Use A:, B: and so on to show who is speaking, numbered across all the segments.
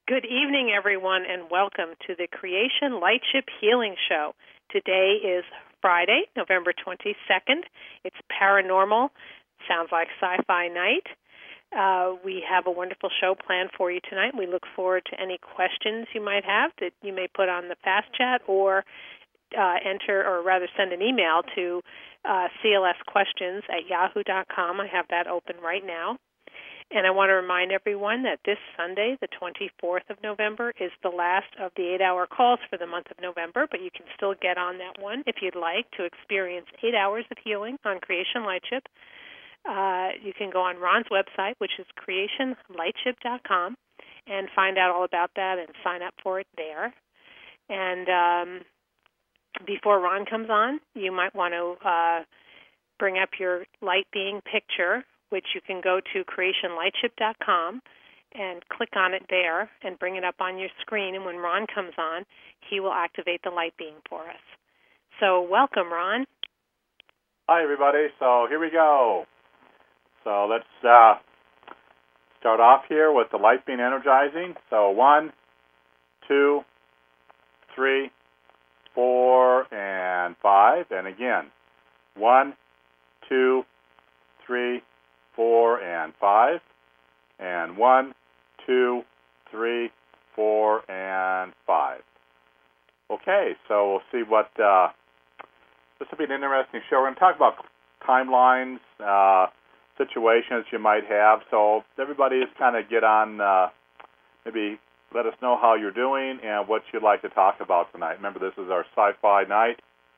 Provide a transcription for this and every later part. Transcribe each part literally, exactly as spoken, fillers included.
A: Good evening, everyone, and welcome to the Creation Lightship Healing Show. Today is Friday, November twenty-second. It's paranormal. Sounds like sci-fi night. Uh, we have a wonderful show planned for you tonight. We look forward to any questions you might have that you may put on the Fast Chat or uh, enter, or rather send an email to uh, C L S questions at yahoo dot com. I have that open right now. And I want to remind everyone that this Sunday, the twenty-fourth of November, is the last of the eight-hour calls for the month of November, but you can still get on that one if you'd like to experience eight hours of healing on Creation Lightship. Uh, you can go on Ron's website, which is creation lightship dot com, and find out all about that and sign up for it there. And um, before Ron comes on, you might want to uh, bring up your light being picture, which you can go to creation lightship dot com and click on it there and bring it up on your screen. And when Ron comes on, he will activate the light being for us. So welcome, Ron.
B: Hi, everybody. So here we go. So let's uh, start off here with the light being energizing. So one, two, three, four, and five. And again, one, two, three, four, and five, and one, two, three, four, and five. Okay, so we'll see what, uh, this will be an interesting show. We're going to talk about timelines, uh, situations you might have, so everybody just kind of get on, uh, maybe let us know how you're doing and what you'd like to talk about tonight. Remember, this is our sci-fi night,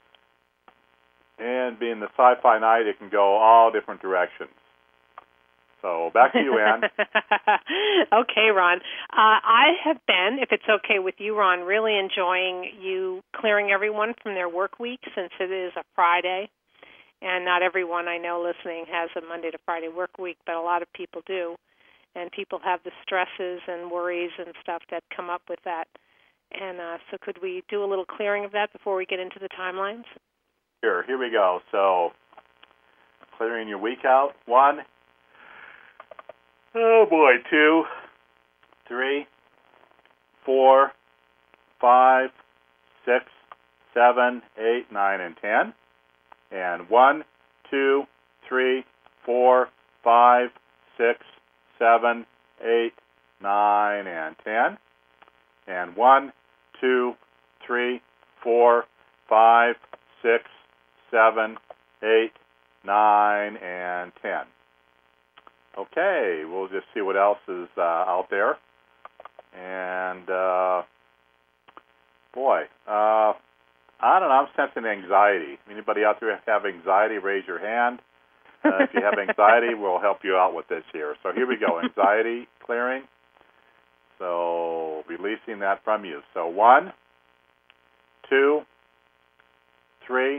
B: and being the sci-fi night, it can go all different directions. So back to you, Ann.
A: Okay, Ron. Uh, I have been, if it's okay with you, Ron, really enjoying you clearing everyone from their work week since it is a Friday. And not everyone I know listening has a Monday to Friday work week, but a lot of people do. And people have the stresses and worries and stuff that come up with that. And uh, so could we do a little clearing of that before we get into the timelines?
B: Sure, here we go. So clearing your week out. One. Oh, boy, two, three, four, five, six, seven, eight, nine, and ten. And one, two, three, four, five, six, seven, eight, nine, and ten. And one, two, three, four, five, six, seven, eight, nine, and ten. Okay, we'll just see what else is uh, out there. And, uh, boy, uh, I don't know, I'm sensing anxiety. Anybody out there have anxiety, raise your hand. Uh, if you have anxiety, we'll help you out with this here. So here we go, anxiety clearing. So releasing that from you. So one, two, three,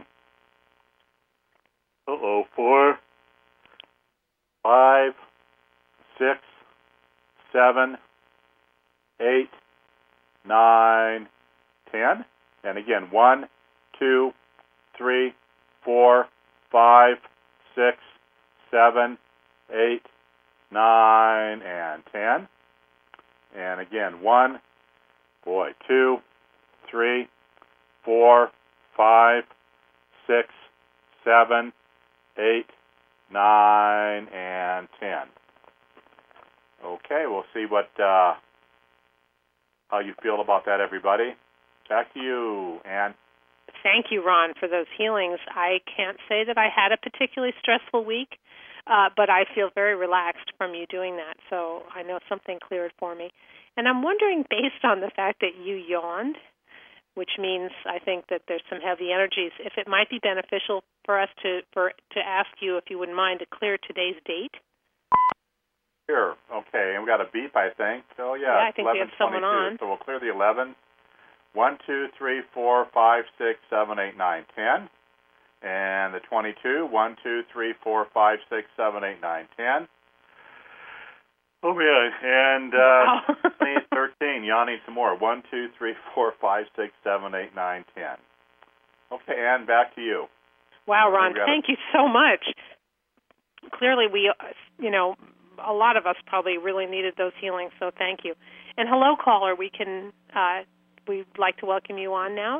B: uh-oh, four, five, six, seven, eight, nine, ten. And again, one, two, three, four, five, six, seven, eight, nine, and ten. And again, one, boy, two, three, four, five, six, seven, eight, nine, and ten. Okay, we'll see what uh, how you feel about that, everybody. Back to you, Ann.
A: Thank you, Ron, for those healings. I can't say that I had a particularly stressful week, uh, but I feel very relaxed from you doing that, so I know something cleared for me. And I'm wondering, based on the fact that you yawned, which means I think that there's some heavy energies, if it might be beneficial for us to for to ask you, if you wouldn't mind, to clear today's date.
B: Sure. Okay, and we got a beep, I think. So, yeah,
A: yeah I think we have someone on.
B: So we'll clear the eleven. one, two, three, four, five, six, seven, eight, nine, ten. And the twenty-two. one, two, three, four, five, six, seven, eight, nine, ten. Oh, yeah. And uh, wow. thirteen, yawning some more. one, two, three, four, five, six, seven, eight, nine, ten. Okay, Ann, back to you.
A: Wow, Ron, thank you so much. Clearly, we, you know, a lot of us probably really needed those healings, so thank you. And hello, caller. We can, uh, we'd like to welcome you on now.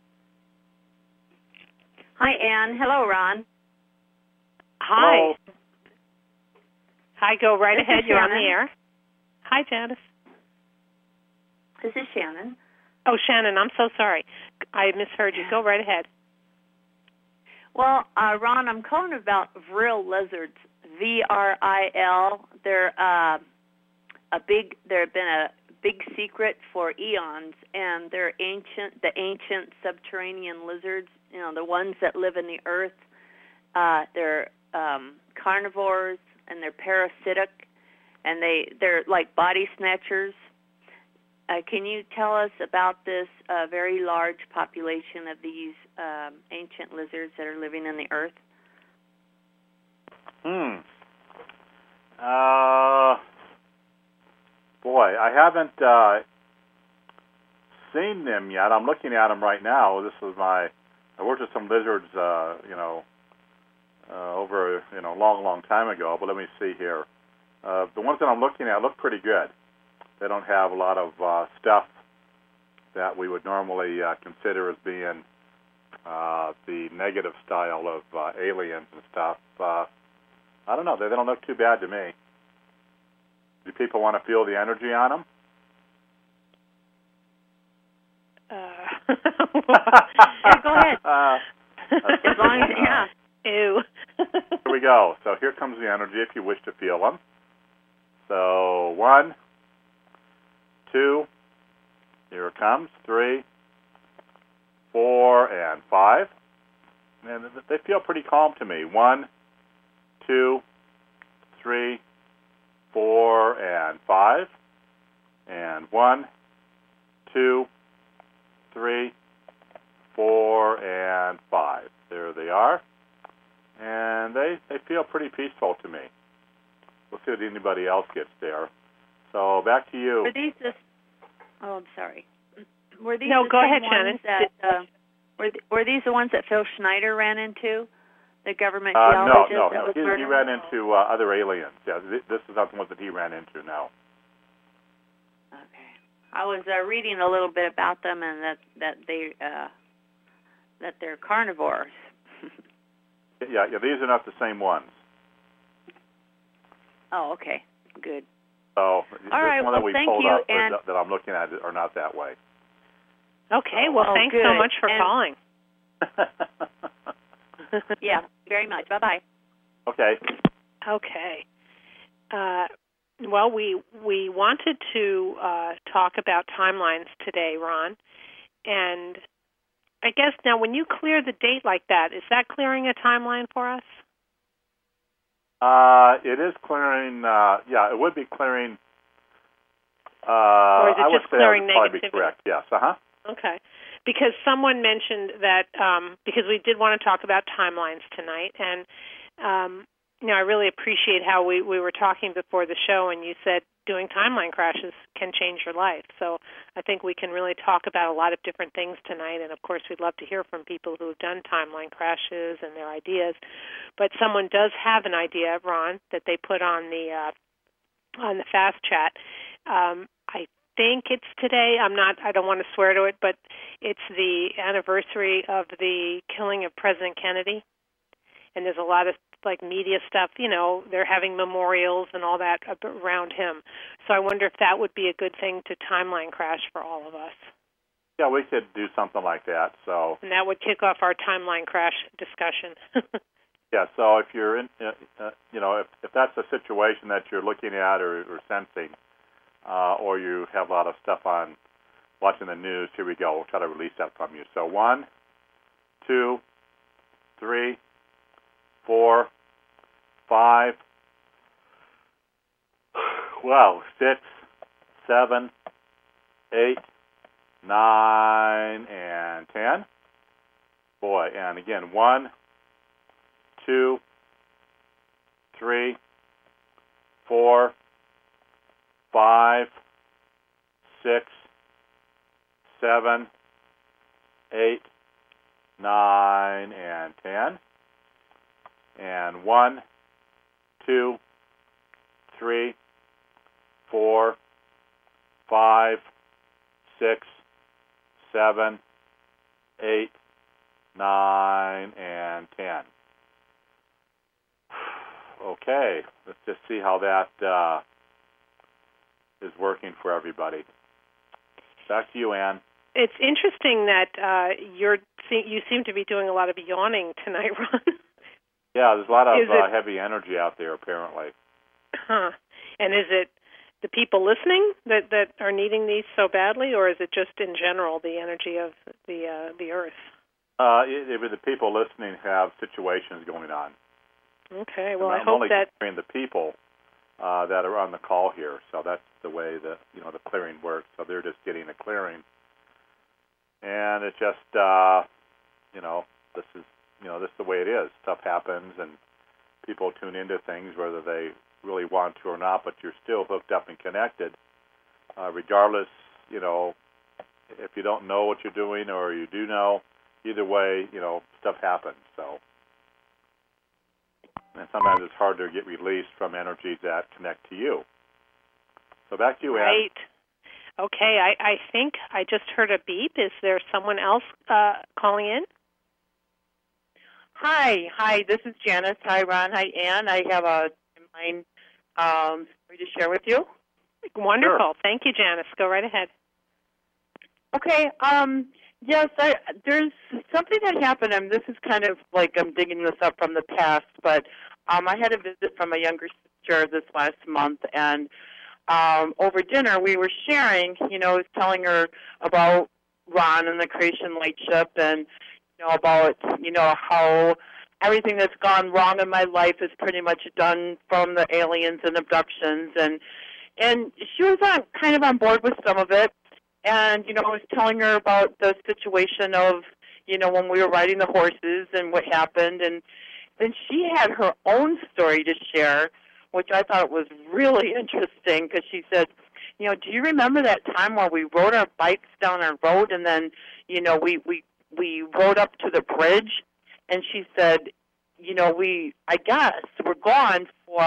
C: Hi, Ann. Hello, Ron.
A: Hi.
B: Hello.
A: Hi, go right
C: This
A: ahead.
C: is
A: You're on
C: Shannon.
A: the air. Hi, Janice.
C: This is Shannon.
A: Oh, Shannon, I'm so sorry. I misheard you. Go right ahead.
C: Well, uh, Ron, I'm calling about vril lizards, V R I L. They're uh, a big. They've been a big secret for eons, and they're ancient. The ancient subterranean lizards. You know, the ones that live in the earth. Uh, they're um, carnivores, and they're parasitic, and they they're like body snatchers. Uh, can you tell us about this uh, very large population of these um, ancient lizards that are living in the earth?
B: Hmm. Uh, boy, I haven't uh, seen them yet. I'm looking at them right now. This is my. I worked with some lizards, uh, you know, uh, over you know, a long, long time ago. But let me see here. Uh, the ones that I'm looking at look pretty good. They don't have a lot of uh, stuff that we would normally uh, consider as being uh, the negative style of uh, aliens and stuff. Uh, I don't know. They, they don't look too bad to me. Do people want to feel the energy on them?
A: Uh,
C: Yeah, go ahead.
B: Uh,
C: As long as, yeah.
A: Ew.
B: Here we go. So here comes the energy if you wish to feel them. So one, two, here it comes, three, four, and five. And they feel pretty calm to me. One, two, three, four, and five. And one, two, three, four, and five. There they are. And they, they feel pretty peaceful to me. We'll see what anybody else gets there. So back to you.
C: Were these the, oh, I'm sorry. Were these
A: No,
C: the
A: go
C: same
A: ahead,
C: ones
A: Shannon.
C: that, uh, were, th- were these the ones that Phil Schneider ran into? The government
B: Uh, no,
C: geologist
B: no,
C: that
B: no.
C: was
B: He, he
C: murdered?
B: ran into uh, other aliens. Yeah, th- this is not the ones that he ran into. No.
C: Okay. I was uh, reading a little bit about them, and that that they uh, that they're carnivores.
B: Yeah, yeah. These are not the same ones.
C: Oh, okay, good.
B: So
C: All
B: this
C: right,
B: one
C: well,
B: that we
C: thank
B: pulled
C: you,
B: up or
C: and-
B: that, that I'm looking at are not that way.
A: Okay, well,
C: Oh,
A: thanks
C: good.
A: so much for
C: And-
A: calling.
C: Yeah, very much. Bye bye.
B: Okay.
A: Okay. Uh, well, we we wanted to uh, talk about timelines today, Ron. And I guess now when you clear the date like that, is that clearing a timeline for us?
B: Uh, it is clearing. Uh, yeah, it would be clearing. Uh,
A: Or is it
B: I would
A: just
B: say
A: clearing
B: that would probably be
A: negativity?
B: correct. Yes. Uh huh.
A: Okay. Because someone mentioned that, um, because we did want to talk about timelines tonight, and, um, you know, I really appreciate how we, we were talking before the show, and you said doing timeline crashes can change your life. So I think we can really talk about a lot of different things tonight, and, of course, we'd love to hear from people who have done timeline crashes and their ideas. But someone does have an idea, Ron, that they put on the uh, on the fast chat. Um, I think it's today. I'm not. I don't want to swear to it, but it's the anniversary of the killing of President Kennedy, and there's a lot of like media stuff. You know, they're having memorials and all that around him. So I wonder if that would be a good thing to timeline crash for all of us.
B: Yeah, we could do something like that. So.
A: And that would kick off our timeline crash discussion.
B: Yeah. So if you're in, uh, uh, you know, if if that's a situation that you're looking at or, or sensing. Uh, or you have a lot of stuff on watching the news, here we go. We'll try to release that from you. So one, two, three, four, five, wow, six, seven, eight, nine, and ten. Boy, and again, one, two, three, four, five, six, seven, eight, nine, and ten. And one, two, three, four, five, six, seven, eight, nine, and ten. Okay, let's just see how that uh, is working for everybody. Back to you, Ann.
A: It's interesting that uh, you're you seem to be doing a lot of yawning tonight, Ron.
B: Yeah, there's a lot of
A: it,
B: uh, heavy energy out there, apparently.
A: Huh. And is it the people listening that, that are needing these so badly, or is it just in general the energy of the uh, the Earth?
B: Uh, it, it, the people listening have situations going on.
A: Okay, well,
B: and
A: I
B: I'm
A: hope
B: only
A: that...
B: clearing the people uh, that are on the call here, so that's the way that, you know, the clearing works. So they're just getting a clearing. And it's just, uh, you know, this is, you know, this is the way it is. Stuff happens, and people tune into things whether they really want to or not, but you're still hooked up and connected, uh, regardless, you know, if you don't know what you're doing or you do know, either way, you know, stuff happens. So, and sometimes it's hard to get released from energies that connect to you. So back to you, Ann.
A: Right. Okay, I, I think I just heard a beep. Is there someone else uh, calling in?
D: Hi, hi, this is Janice. Hi, Ron. Hi, Ann. I have a timeline um, story to share with you.
A: Wonderful.
B: Sure.
A: Thank you, Janice. Go right ahead.
D: Okay, um, yes, I, there's something that happened, and this is kind of like I'm digging this up from the past, but um, I had a visit from a younger sister this last month, and um, over dinner we were sharing, you know, I was telling her about Ron and the Creation Lightship, and, you know, about, you know, how everything that's gone wrong in my life is pretty much done from the aliens and abductions, and and she was on, kind of on board with some of it. And, you know, I was telling her about the situation of, you know, when we were riding the horses and what happened. And then she had her own story to share, which I thought was really interesting, because she said, you know, do you remember that time where we rode our bikes down our road and then, you know, we, we, we rode up to the bridge? And she said, you know, we, I guess, were gone for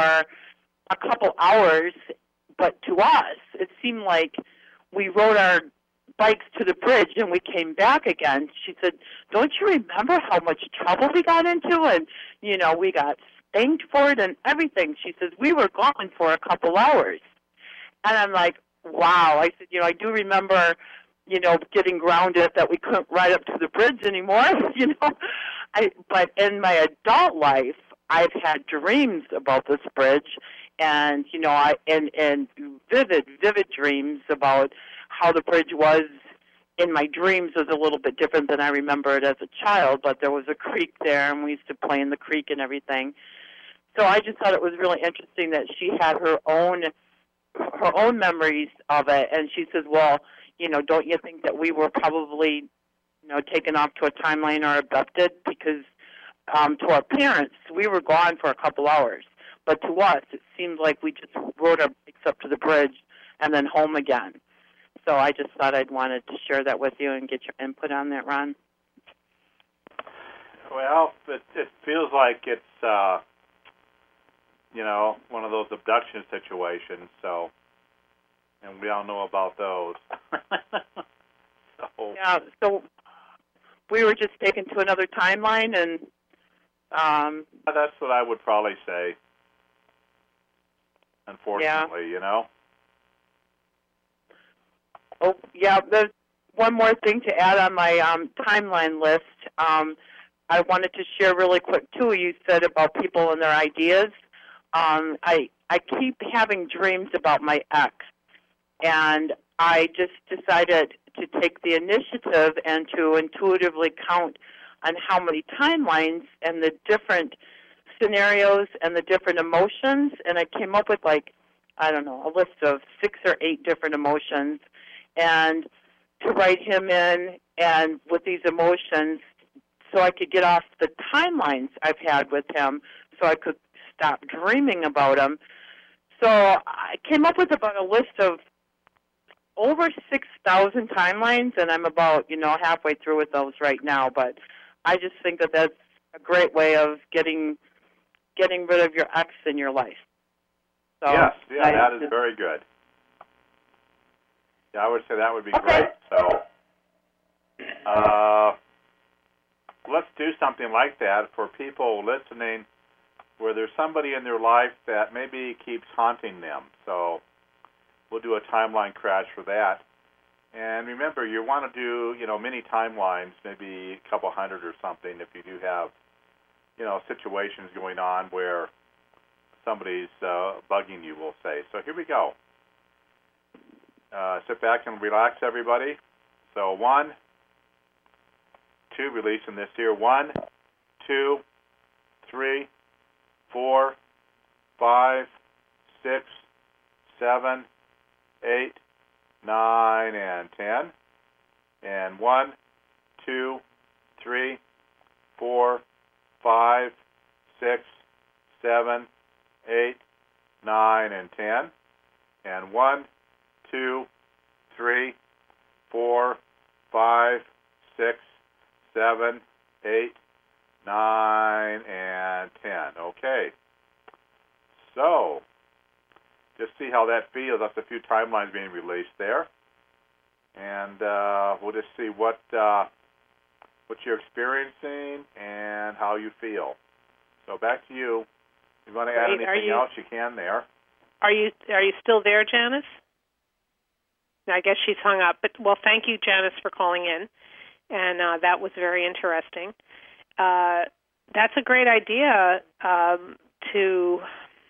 D: a couple hours, but to us, it seemed like we rode our bikes to the bridge and we came back again. She said, don't you remember how much trouble we got into? And, you know, we got spanked for it and everything. She says, we were gone for a couple hours. And I'm like, wow. I said, you know, I do remember, you know, getting grounded that we couldn't ride up to the bridge anymore, you know. I, but in my adult life, I've had dreams about this bridge, and, you know, I and, and vivid, vivid dreams about how the bridge was. In my dreams was a little bit different than I remember it as a child, but there was a creek there, and we used to play in the creek and everything. So I just thought it was really interesting that she had her own her own memories of it, and she says, well, you know, don't you think that we were probably, you know, taken off to a timeline or abducted? Because um, to our parents, we were gone for a couple hours. But to us, it seemed like we just rode our bikes up to the bridge and then home again. So I just thought I'd wanted to share that with you and get your input on that, Ron.
B: Well, it, it feels like it's, uh, you know, one of those abduction situations, so, and we all know about those. so,
D: yeah, so we were just taken to another timeline, and... Um,
B: that's what I would probably say, unfortunately,
D: yeah.
B: you know?
D: Oh, yeah, there's one more thing to add on my um, timeline list. Um, I wanted to share really quick, too. You said about people and their ideas. Um, I I keep having dreams about my ex, and I just decided to take the initiative and to intuitively count on how many timelines and the different scenarios and the different emotions, and I came up with, like, I don't know, a list of six or eight different emotions, and to write him in and with these emotions so I could get off the timelines I've had with him so I could stop dreaming about him. So I came up with about a list of over six thousand timelines, and I'm about, you know, halfway through with those right now. But I just think that that's a great way of getting getting rid of your ex in your life. So
B: yes, yeah,
D: I,
B: that is very good. Yeah, I would say that would be
D: Okay.
B: great. So uh, let's do something like that for people listening where there's somebody in their life that maybe keeps haunting them. So we'll do a timeline crash for that. And remember, you want to do, you know, mini timelines, maybe a couple hundred or something, if you do have, you know, situations going on where somebody's uh, bugging you, we'll say. So here we go. Uh, sit back and relax, everybody. So one, two, releasing this here. One, two, three, four, five, six, seven, eight, nine, and ten. And one, two, three, four, five, six, seven, eight, nine, and ten. And one, two, three, four, five, six, seven, eight, nine, and ten. Okay. So, just see how that feels. That's a few timelines being released there. And uh, we'll just see what uh, what you're experiencing and how you feel. So back to you. If you want to add
A: Great.
B: anything
A: you,
B: else, you can there.
A: Are you are you still there, Janice? I guess she's hung up. But well, thank you, Janice, for calling in, and uh, that was very interesting. Uh, that's a great idea um, to.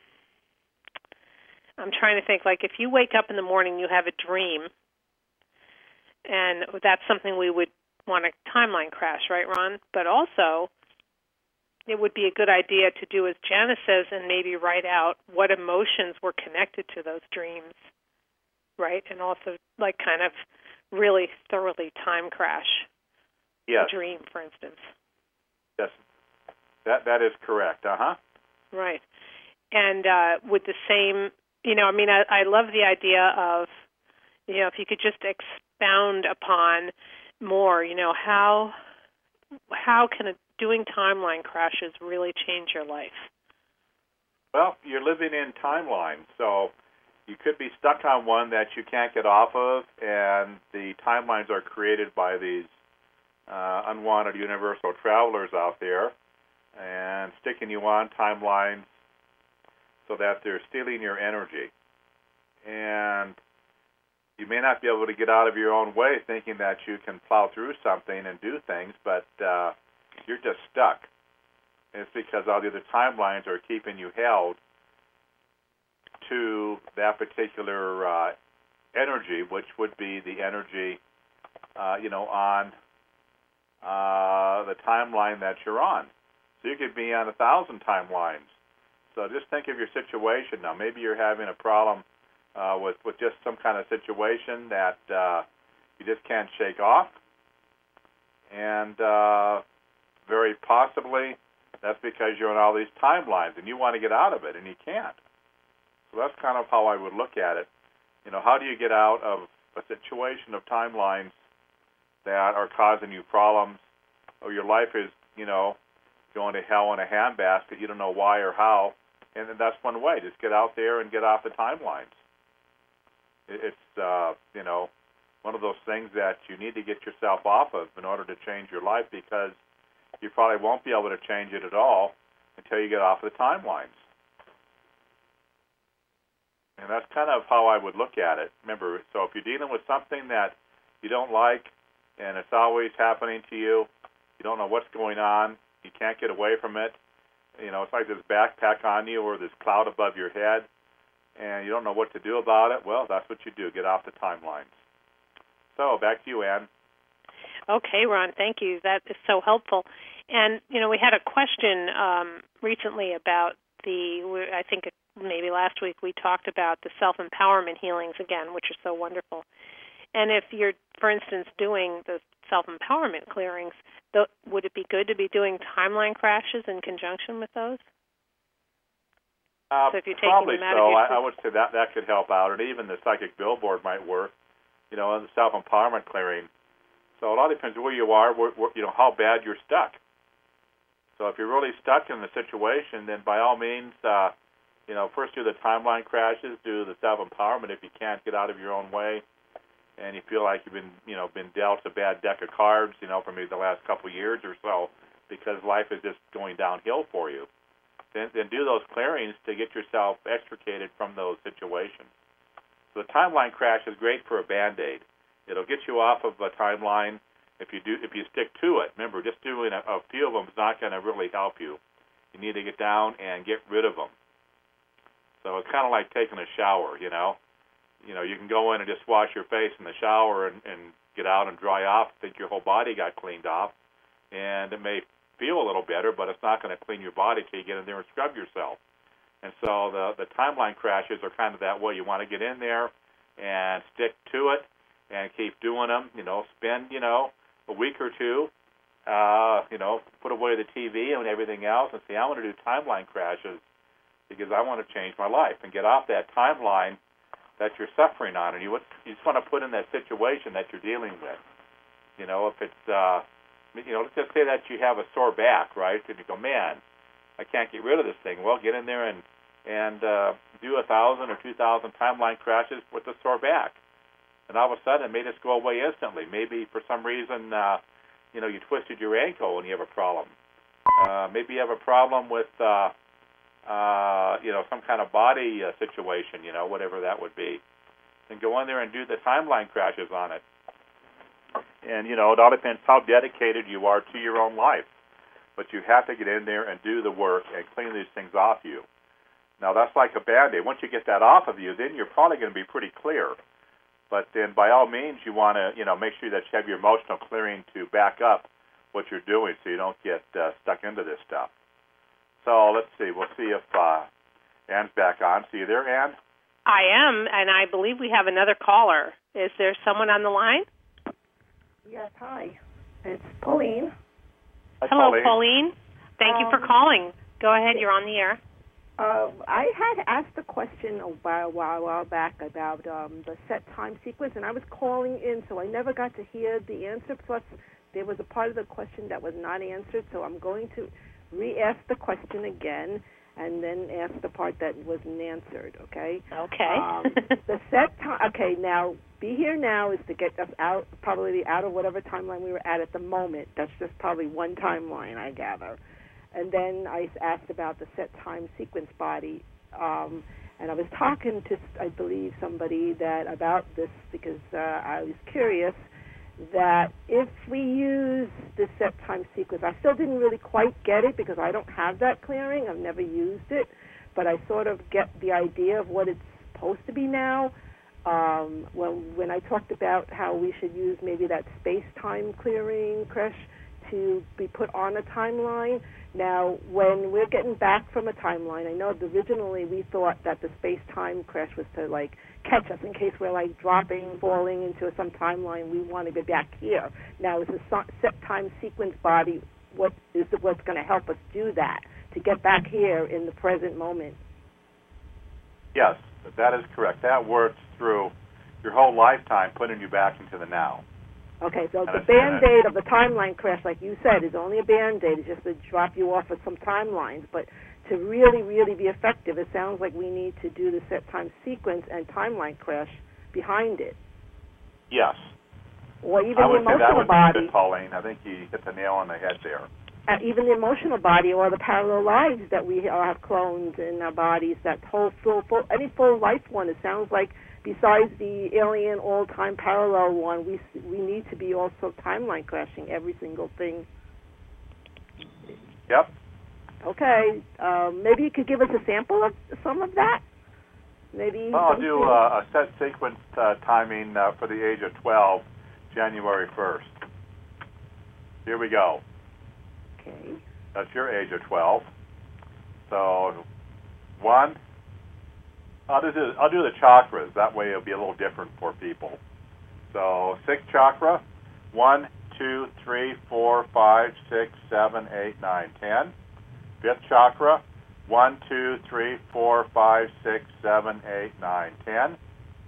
A: I'm trying to think. Like, if you wake up in the morning, you have a dream, and that's something we would want a timeline crash, right, Ron? But also, it would be a good idea to do as Janice says and maybe write out what emotions were connected to those dreams, right? And also, like, kind of really thoroughly time crash
B: Yes.
A: a dream, for instance.
B: Yes. That that is correct. Uh-huh.
A: Right. And uh, with the same, you know, I mean, I, I love the idea of, you know, if you could just expound upon more, you know, how how can a, doing timeline crashes really change your life?
B: Well, you're living in timelines, so you could be stuck on one that you can't get off of, and the timelines are created by these uh, unwanted universal travelers out there and sticking you on timelines so that they're stealing your energy. And you may not be able to get out of your own way thinking that you can plow through something and do things, but uh, you're just stuck. And it's because all the other timelines are keeping you held to that particular uh, energy, which would be the energy, uh, you know, on uh, the timeline that you're on. So you could be on a thousand timelines. So just think of your situation now. Maybe you're having a problem uh, with, with just some kind of situation that uh, you just can't shake off. And uh, very possibly that's because you're on all these timelines and you want to get out of it and you can't. So that's kind of how I would look at it. You know, how do you get out of a situation of timelines that are causing you problems, or your life is, you know, going to hell in a handbasket, you don't know why or how, and then that's one way. Just get out there and get off the timelines. It's, uh, you know, one of those things that you need to get yourself off of in order to change your life, because you probably won't be able to change it at all until you get off of the timelines. And that's kind of how I would look at it. Remember, so if you're dealing with something that you don't like and it's always happening to you, you don't know what's going on, you can't get away from it, you know, it's like this backpack on you or this cloud above your head, and you don't know what to do about it, well, that's what you do, get off the timelines. So, back to you, Ann.
A: Okay, Ron, thank you. That is so helpful. And, you know, we had a question um, recently about the, I think maybe last week we talked about the self-empowerment healings again, which are so wonderful. And if you're, for instance, doing the self-empowerment clearings, th- would it be good to be doing timeline crashes in conjunction with those?
B: Uh,
A: so if you're taking
B: probably
A: them out
B: so.
A: of your
B: I, I would say that that could help out, and even the psychic billboard might work. You know, and the self-empowerment clearing. So it all depends where you are, where, where, you know, how bad you're stuck. So if you're really stuck in the situation, then by all means, uh, you know, first do the timeline crashes, do the self-empowerment if you can't get out of your own way, and you feel like you've been, you know, been dealt a bad deck of cards, you know, for maybe the last couple of years or so, because life is just going downhill for you. Then, then do those clearings to get yourself extricated from those situations. So the timeline crash is great for a Band-Aid. It'll get you off of a timeline if you do if you stick to it. Remember, just doing a, a few of them is not going to really help you. You need to get down and get rid of them. So it's kind of like taking a shower, you know. You know, you can go in and just wash your face in the shower and, and get out and dry off, think your whole body got cleaned off, and it may feel a little better, but it's not going to clean your body till you get in there and scrub yourself. And so the the timeline crashes are kind of that way. You want to get in there and stick to it and keep doing them. You know, spend, you know, a week or two, uh, you know, put away the T V and everything else and say, I want to do timeline crashes because I want to change my life and get off that timeline that you're suffering on. And you, you just want to put in that situation that you're dealing with. You know, if it's, uh, you know, let's just say that you have a sore back, right? And you go, man, I can't get rid of this thing. Well, get in there and and uh, do a thousand or two thousand timeline crashes with a sore back, and all of a sudden it may just go away instantly. Maybe for some reason, uh, you know, you twisted your ankle and you have a problem. Uh, maybe you have a problem with, uh, uh, you know, some kind of body uh, situation, you know, whatever that would be. Then go in there and do the timeline crashes on it. And you know, it all depends how dedicated you are to your own life. But you have to get in there and do the work and clean these things off you. Now, that's like a Band-Aid. Once you get that off of you, then you're probably going to be pretty clear. But then, by all means, you want to, you know, make sure that you have your emotional clearing to back up what you're doing so you don't get uh, stuck into this stuff. So let's see. We'll see if uh, Anne's back on. See you there, Anne?
A: I am, and I believe we have another caller. Is there someone on the line?
E: Yes, hi. It's Pauline.
B: Hi,
A: Hello,
B: Pauline.
A: Pauline. Thank um, you for calling. Go ahead. You're on the air.
E: Uh, I had asked a question a while, while, while back about um, the set time sequence, and I was calling in, so I never got to hear the answer. Plus, there was a part of the question that was not answered, so I'm going to re-ask the question again and then ask the part that wasn't answered, okay?
A: Okay.
E: Um, the set time, okay, now, Be Here Now is to get us out, probably out of whatever timeline we were at at the moment. That's just probably one timeline, I gather. And then I asked about the set time sequence body, um, and I was talking to, I believe, somebody that about this because uh, I was curious that if we use the set time sequence, I still didn't really quite get it because I don't have that clearing. I've never used it, but I sort of get the idea of what it's supposed to be now. Um, well, when I talked about how we should use maybe that space-time clearing, Krish, to be put on a timeline. Now, when we're getting back from a timeline, I know originally we thought that the space-time crash was to, like, catch us in case we're, like, dropping, falling into some timeline. We want to be back here. Now, is the set-time sequence body what is the, what's going to help us do that, to get back here in the present moment?
B: Yes, that is correct. That works through your whole lifetime, putting you back into the now.
E: Okay, so the Band-Aid of the timeline crash, like you said, is only a Band-Aid. It's just to drop you off of some timelines. But to really, really be effective, it sounds like we need to do the set time sequence and timeline crash behind it.
B: Yes.
E: Or even
B: I
E: the
B: would say that
E: emotional
B: would
E: body.
B: be good, Pauline. I think you hit the nail on the head there.
E: Uh, even the emotional body or the parallel lives that we have clones in our bodies, that whole full, full any full life one, it sounds like besides the alien all-time parallel one, we we need to be also timeline crashing every single thing.
B: Yep.
E: Okay. Um, maybe you could give us a sample of some of that? Maybe.
B: Well, I'll do uh, a set sequence uh, timing uh, for the age of twelve, January first. Here we go.
E: Okay.
B: That's your age of twelve. So, one. I'll do, the, I'll do the chakras. That way it'll be a little different for people. So, sixth chakra, one, two, three, four, five, six, seven, eight, nine, ten. Fifth chakra, one, two, three, four, five, six, seven, eight, nine, ten.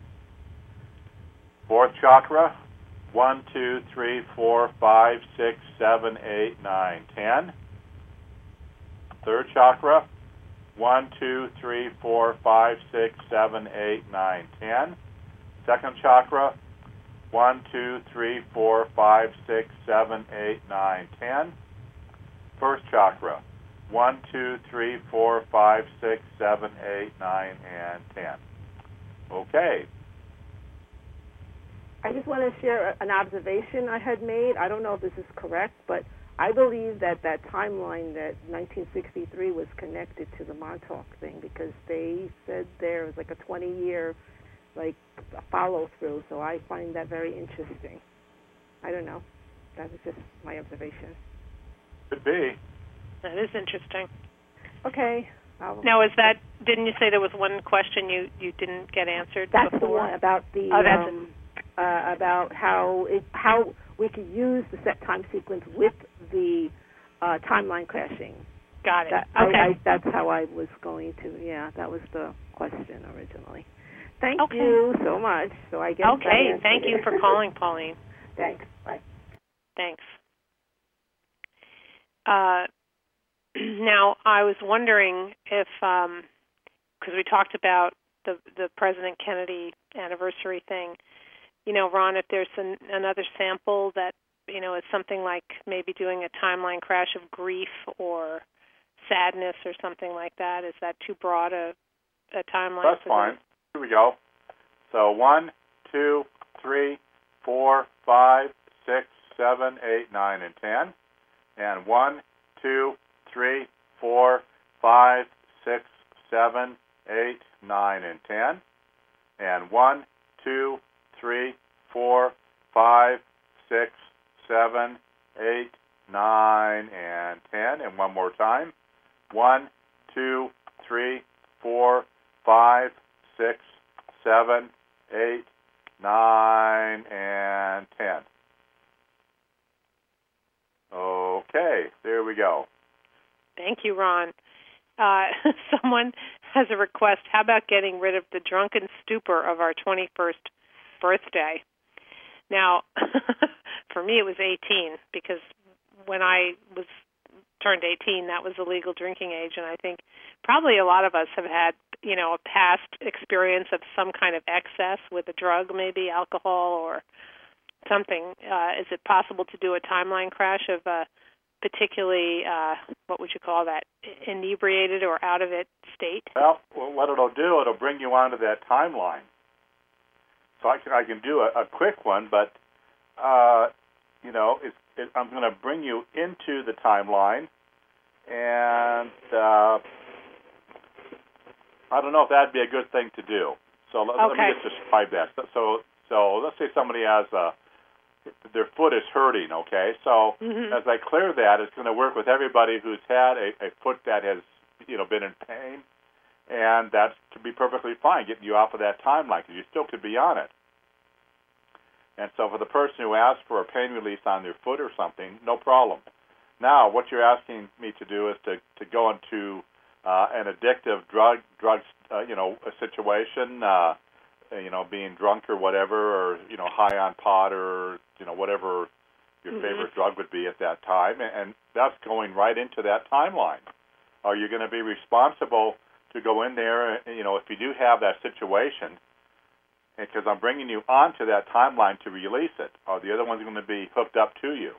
B: Fourth chakra, one, two, three, four, five, six, seven, eight, nine, ten. Third chakra, one, two, three, four, five, six, seven, eight, nine, ten. Second chakra, one, two, three, four, five, six, seven, eight, nine, ten. First chakra, one, two, three, four, five, six, seven, eight, nine, and ten. Okay.
E: I just want to share an observation I had made. I don't know if this is correct, but I believe that that timeline, that nineteen sixty-three, was connected to the Montauk thing, because they said there was like a twenty-year like follow-through. So I find that very interesting. I don't know. That was just my observation.
B: Could be.
A: That is interesting.
E: Okay. I'll
A: Now, is that? Didn't you say there was one question you, you didn't get answered
E: That's
A: before?
E: the one about the
A: Oh, that's
E: um, uh, about how it, how we could use the set time sequence with the uh, timeline crashing.
A: Got it.
E: That,
A: Okay.
E: I, I, that's how I was going to. Yeah, that was the question originally. Thank
A: Okay.
E: you so much. So I guess.
A: Okay. Thank you for calling, Pauline.
E: Thanks. Bye.
A: Thanks. Uh, now, I was wondering if, because um, we talked about the the President Kennedy anniversary thing, you know, Ron, if there's an, another sample that, you know, is something like maybe doing a timeline crash of grief or sadness or something like that, is that too broad a, a timeline?
B: That's fine.
A: This?
B: Here we go. So one, two, three, four, five, six, seven, eight, nine, and ten. And one, two, three, four, five, six, seven, eight, nine, and ten. And one, two, three, four, five, six, seven, eight, nine, and ten. And one more time. One, two, three, four, five, six, seven, eight, nine, and ten. Okay, there we go.
A: Thank you, Ron. Uh, someone has a request. How about getting rid of the drunken stupor of our twenty-first birthday? Now, for me, it was eighteen, because when I was turned eighteen, that was the legal drinking age, and I think probably a lot of us have had, you know, a past experience of some kind of excess with a drug, maybe alcohol or something. Uh, is it possible to do a timeline crash of a particularly, uh, what would you call that, inebriated or out of it state?
B: Well, well, what it'll do, it'll bring you onto that timeline. So I can I can do a, a quick one, but uh, you know, it's, it, I'm going to bring you into the timeline, and uh, I don't know if that'd be a good thing to do. So let,
A: okay.
B: let me just describe that. So, so, so let's say somebody has a their foot is hurting, okay? So
A: mm-hmm.
B: as I clear that, it's going to work with everybody who's had a, a foot that has, you know, been in pain, and that could be perfectly fine, getting you off of that timeline, because you still could be on it. And so for the person who asked for a pain release on their foot or something, no problem. Now, what you're asking me to do is to, to go into uh, an addictive drug, drug uh, you know, a situation, uh, you know, being drunk or whatever, or, you know, high on pot or, you know, whatever your
A: mm-hmm.
B: favorite drug would be at that time, and that's going right into that timeline. Are you going to be responsible to go in there, you know, if you do have that situation, because I'm bringing you onto that timeline to release it, are the other ones going to be hooked up to you?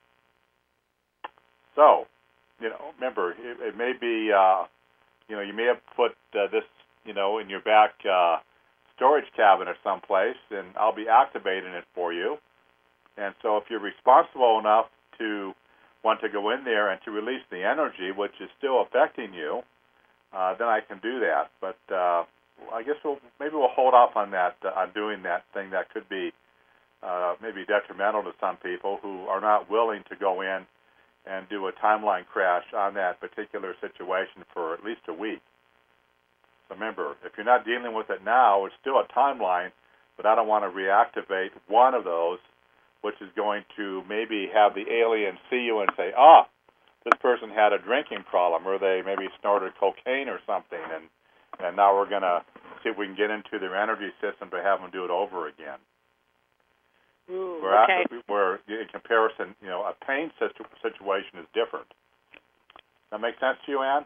B: So, you know, remember, it, it may be, uh, you know, you may have put uh, this, you know, in your back uh, storage cabinet someplace, and I'll be activating it for you. And so if you're responsible enough to want to go in there and to release the energy, which is still affecting you, uh, then I can do that. But uh, I guess we'll maybe we'll hold off on that, uh, on doing that thing that could be uh, maybe detrimental to some people who are not willing to go in and do a timeline crash on that particular situation for at least a week. So remember, if you're not dealing with it now, it's still a timeline, but I don't want to reactivate one of those, which is going to maybe have the alien see you and say, ah, this person had a drinking problem, or they maybe snorted cocaine or something, and, and now we're going to see if we can get into their energy system to have them do it over again.
A: Ooh,
B: where,
A: okay.
B: where in comparison, you know, a pain situ- situation is different. That make sense to you, Ann?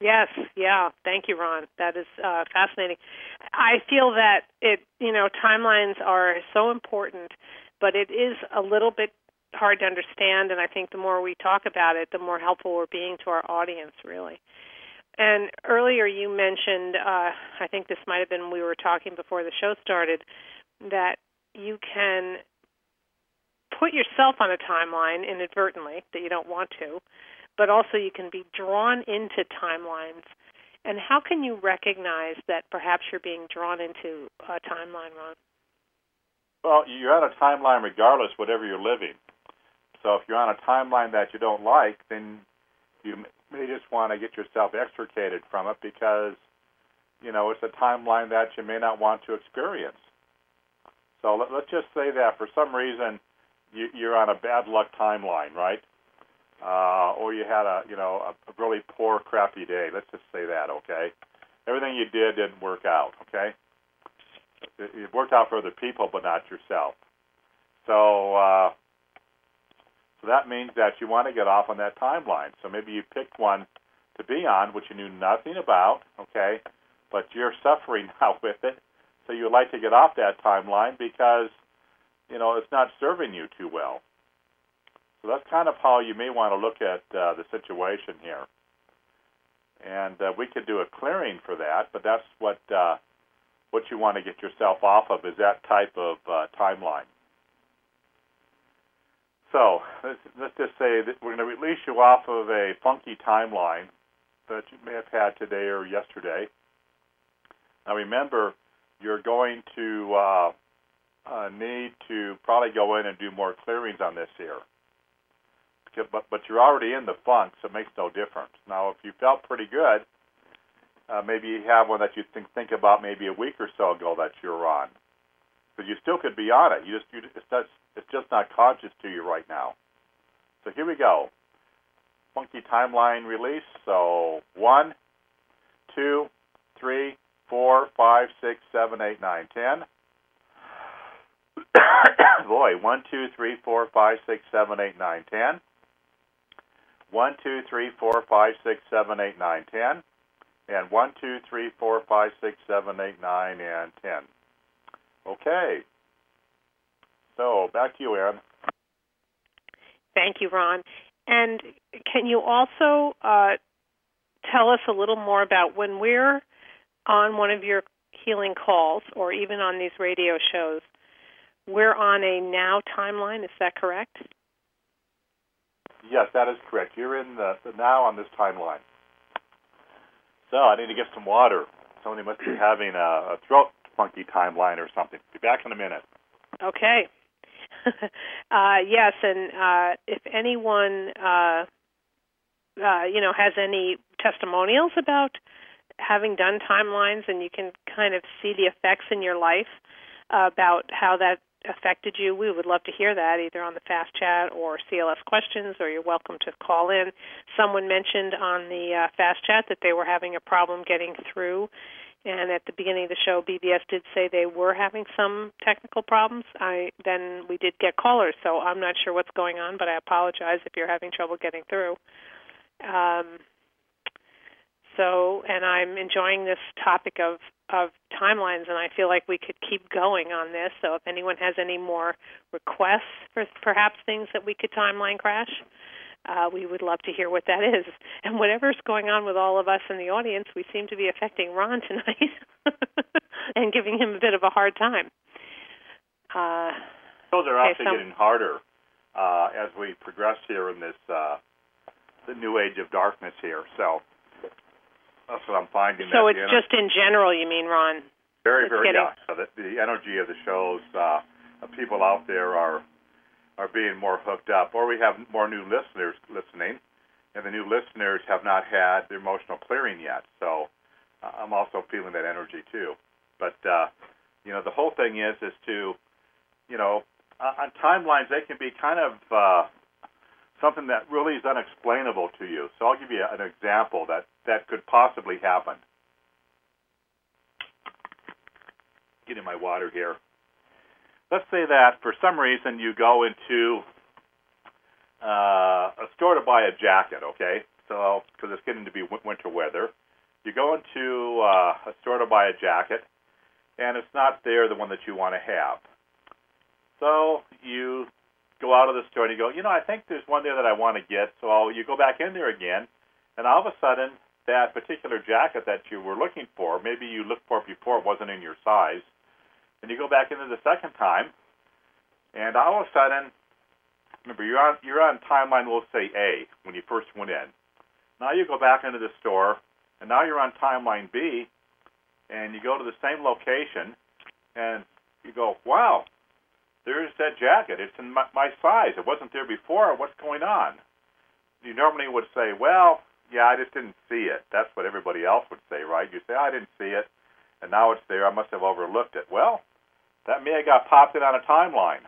A: Yes, yeah. Thank you, Ron. That is uh, fascinating. I feel that it, you know, timelines are so important, but it is a little bit hard to understand, and I think the more we talk about it, the more helpful we're being to our audience, really. And earlier you mentioned, uh, I think this might have been when we were talking before the show started, that you can put yourself on a timeline inadvertently, that you don't want to, but also you can be drawn into timelines. And how can you recognize that perhaps you're being drawn into a timeline, Ron?
B: Well, you're on a timeline regardless, whatever you're living. So if you're on a timeline that you don't like, then you may just want to get yourself extricated from it because, you know, it's a timeline that you may not want to experience. So let, let's just say that for some reason you, you're on a bad luck timeline, right? Uh, or you had a, you know, a, a really poor, crappy day. Let's just say that, okay? Everything you did didn't work out, okay? It, it worked out for other people, but not yourself. So, uh, so that means that you want to get off on that timeline. So maybe you picked one to be on, which you knew nothing about, okay? But you're suffering now with it. So you'd like to get off that timeline because, you know, it's not serving you too well. So that's kind of how you may want to look at uh, the situation here. And uh, we could do a clearing for that, but that's what uh, what you want to get yourself off of is that type of uh, timeline. So let's, let's just say that we're going to release you off of a funky timeline that you may have had today or yesterday. Now remember, you're going to uh, uh, need to probably go in and do more clearings on this here. But but you're already in the funk, so it makes no difference. Now, if you felt pretty good, uh, maybe you have one that you think think about maybe a week or so ago that you're on. But you still could be on it. You just you, it's just it's just not conscious to you right now. So here we go. Funky timeline release. So one, two, three, four, five, six, seven, eight, nine, ten. Boy, one, two, three, four, five, six, seven, eight, nine, ten. One, two, three, four, five, six, seven, eight, nine, ten. And one, two, three, four, five, six, seven, eight, nine, and ten. Okay. So back to you, Erin.
A: Thank you, Ron. And can you also uh, tell us a little more about when we're on one of your healing calls or even on these radio shows, we're on a now timeline, is that correct?
B: Yes, that is correct. You're in the, the now on this timeline. So I need to get some water. Somebody must be having a, a throat funky timeline or something. Be back in a minute.
A: Okay. uh, yes, and uh, if anyone, uh, uh, you know, has any testimonials about having done timelines and you can kind of see the effects in your life uh, about how that affected you, we would love to hear that either on the Fast Chat or C L S Questions, or you're welcome to call in. Someone mentioned on the uh, Fast Chat that they were having a problem getting through, and at the beginning of the show, B B S did say they were having some technical problems. I then we did get callers, so I'm not sure what's going on, but I apologize if you're having trouble getting through. Um, so, and I'm enjoying this topic of of timelines, and I feel like we could keep going on this. So if anyone has any more requests for perhaps things that we could timeline crash, uh, we would love to hear what that is. And whatever's going on with all of us in the audience, we seem to be affecting Ron tonight and giving him a bit of a hard time. Uh,
B: Those are
A: okay,
B: actually
A: so,
B: getting harder uh, as we progress here in this uh, the new age of darkness here. So that's what I'm finding.
A: So
B: that
A: it's just in general, you mean, Ron?
B: Very,
A: it's
B: very,
A: getting...
B: yeah. The, the energy of the shows, uh, people out there are are being more hooked up, or we have more new listeners listening, and the new listeners have not had the emotional clearing yet. So uh, I'm also feeling that energy too. But uh, you know, the whole thing is is to, you know, uh, on timelines they can be kind of uh, something that really is unexplainable to you. So I'll give you an example that, that could possibly happen. Getting my water here. Let's say that for some reason you go into uh, a store to buy a jacket, okay? so because it's getting to be w- winter weather, you go into uh, a store to buy a jacket, and it's not there, the one that you want to have. So you go out of the store and you go, you know, I think there's one there that I want to get. So you go back in there again, and all of a sudden, that particular jacket that you were looking for, maybe you looked for it before, it wasn't in your size, and you go back in there the second time, and all of a sudden, remember, you're on you're on timeline, we'll say A, when you first went in. Now you go back into the store, and now you're on timeline B, and you go to the same location, and you go, wow, there's that jacket. It's in my, my size. It wasn't there before. What's going on? You normally would say, well, yeah, I just didn't see it. That's what everybody else would say, right? You say, I didn't see it, and now it's there. I must have overlooked it. Well, that may have got popped in on a timeline.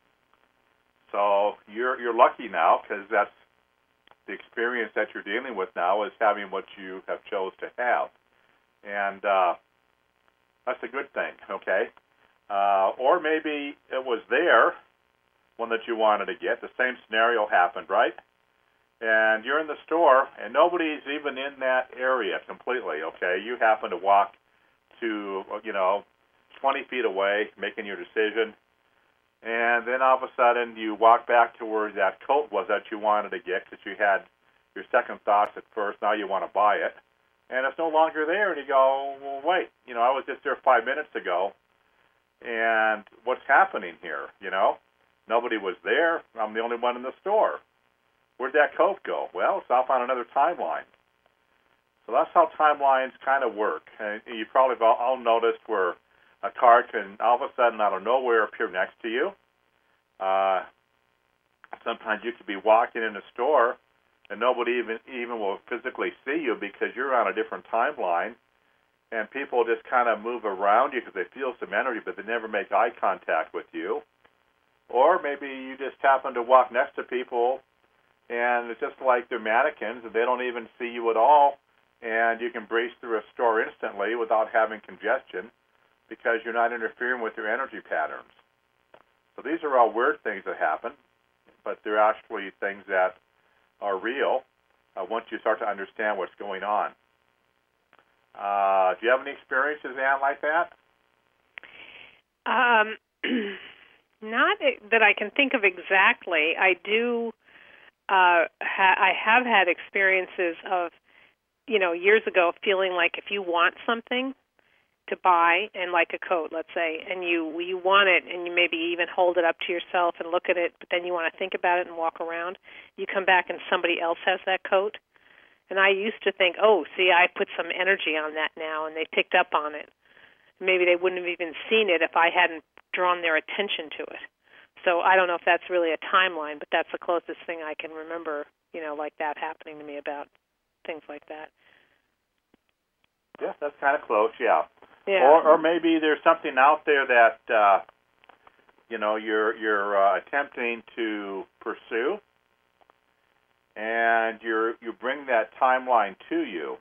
B: So you're you're lucky now, because that's the experience that you're dealing with now, is having what you have chose to have. And uh, that's a good thing, okay? Uh, or maybe it was there, one that you wanted to get. The same scenario happened, right? And you're in the store, and nobody's even in that area completely, okay? You happen to walk to, you know, twenty feet away, making your decision, and then all of a sudden you walk back to where that coat was that you wanted to get, because you had your second thoughts at first. Now you want to buy it, and it's no longer there, and you go, well, wait, you know, I was just there five minutes ago, and what's happening here, you know? Nobody was there. I'm the only one in the store. Where'd that coat go? Well, it's off on another timeline. So that's how timelines kind of work. And you probably have all, all noticed where a car can all of a sudden out of nowhere appear next to you. Uh, sometimes you could be walking in a store and nobody even even will physically see you because you're on a different timeline, and people just kind of move around you because they feel some energy, but they never make eye contact with you. Or maybe you just happen to walk next to people, and it's just like they're mannequins, and they don't even see you at all, and you can breeze through a store instantly without having congestion because you're not interfering with their energy patterns. So these are all weird things that happen, but they're actually things that are real uh, once you start to understand what's going on. Uh, do you have any experiences, Ann, like that?
A: Um, not that I can think of exactly. I do. Uh, ha- I have had experiences of, you know, years ago, feeling like if you want something to buy, and like a coat, let's say, and you you want it, and you maybe even hold it up to yourself and look at it, but then you want to think about it and walk around. You come back and somebody else has that coat. And I used to think, oh, see, I put some energy on that now, and they picked up on it. Maybe they wouldn't have even seen it if I hadn't drawn their attention to it. So I don't know if that's really a timeline, but that's the closest thing I can remember, you know, like that happening to me about things like that.
B: Yes, that's kind of close, yeah.
A: Yeah.
B: Or, or maybe there's something out there that, uh, you know, you're you're uh, attempting to pursue, and you're you bring that timeline to you.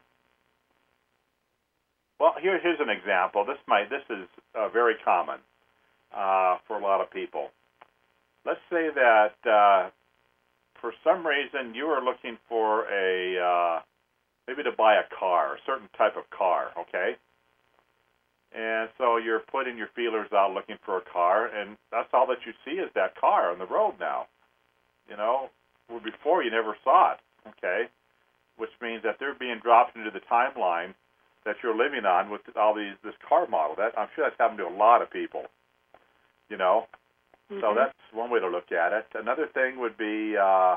B: Well, here, here's an example. This might this is uh, very common uh, for a lot of people. Let's say that uh, for some reason you are looking for a uh, maybe to buy a car, a certain type of car, okay? And so you're putting your feelers out looking for a car, and that's all that you see is that car on the road now. You know, where before you never saw it, okay? Which means that they're being dropped into the timeline that you're living on with all these this car model. That I'm sure that's happened to a lot of people. You know, mm-hmm. So that's one way to look at it. Another thing would be uh,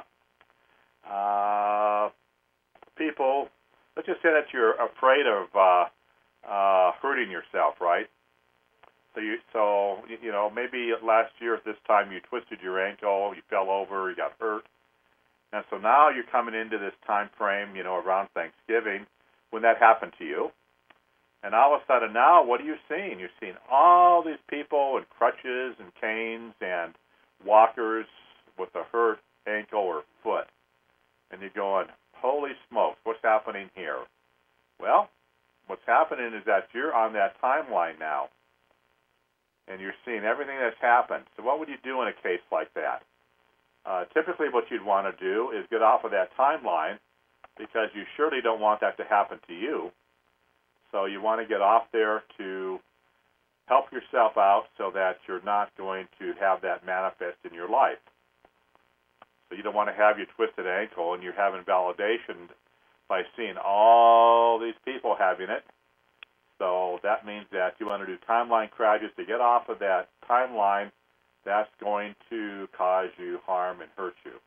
B: uh, people. Let's just say that you're afraid of uh, uh, hurting yourself, right? So you, so you know, maybe last year at this time you twisted your ankle, you fell over, you got hurt, and so now you're coming into this time frame, you know, around Thanksgiving, when that happened to you, and all of a sudden now, what are you seeing? You're seeing all these people in crutches and canes and walkers with a hurt ankle or foot, and you're going, holy smokes, what's happening here? Well, what's happening is that you're on that timeline now, and you're seeing everything that's happened. So what would you do in a case like that? Uh, typically what you'd want to do is get off of that timeline because you surely don't want that to happen to you. So you want to get off there to help yourself out so that you're not going to have that manifest in your life. So you don't want to have your twisted ankle and you're having validation by seeing all these people having it. So that means that you want to do timeline crashes to get off of that timeline. That's going to cause you harm and hurt you.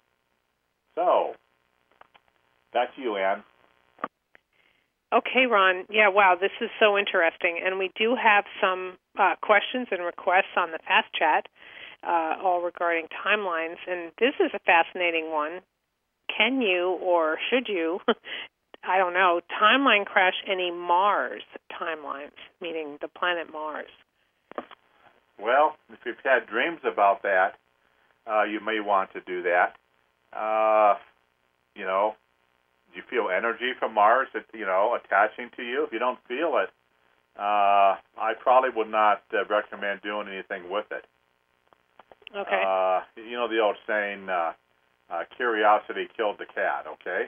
B: So, back to you, Ann.
A: Okay, Ron. Yeah, wow, this is so interesting. And we do have some uh, questions and requests on the Fast Chat, uh, all regarding timelines. And this is a fascinating one. Can you, or should you, I don't know, timeline crash any Mars timelines, meaning the planet Mars?
B: Well, if you've had dreams about that, uh, you may want to do that. Uh, you know, do you feel energy from Mars, that, you know, attaching to you? If you don't feel it, uh, I probably would not uh, recommend doing anything with it.
A: Okay.
B: Uh, you know the old saying, uh, uh, curiosity killed the cat, okay?